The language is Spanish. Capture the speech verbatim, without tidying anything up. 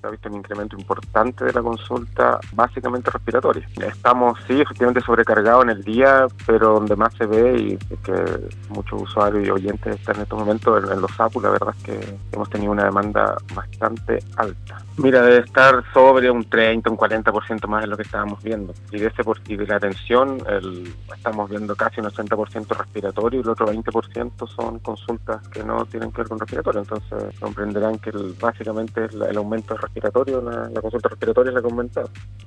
se ha visto un incremento importante de la consulta, básicamente respiratoria. Estamos, sí, efectivamente sobrecargados en el día, pero donde más se ve y que muchos usuarios y oyentes están en estos momentos en, en los A P U, la verdad es que hemos tenido una demanda bastante alta. Mira, debe estar sobre un treinta, un cuarenta por ciento más de lo que estábamos viendo. Y de, ese por, y de la atención, el, estamos viendo casi un ochenta por ciento respiratorio y el otro veinte por ciento son consultas que no tienen que ver con respiratorio. Entonces comprenderán que el, básicamente es la, el aumento respiratorio, la, la consulta respiratoria es la que ha aumentado.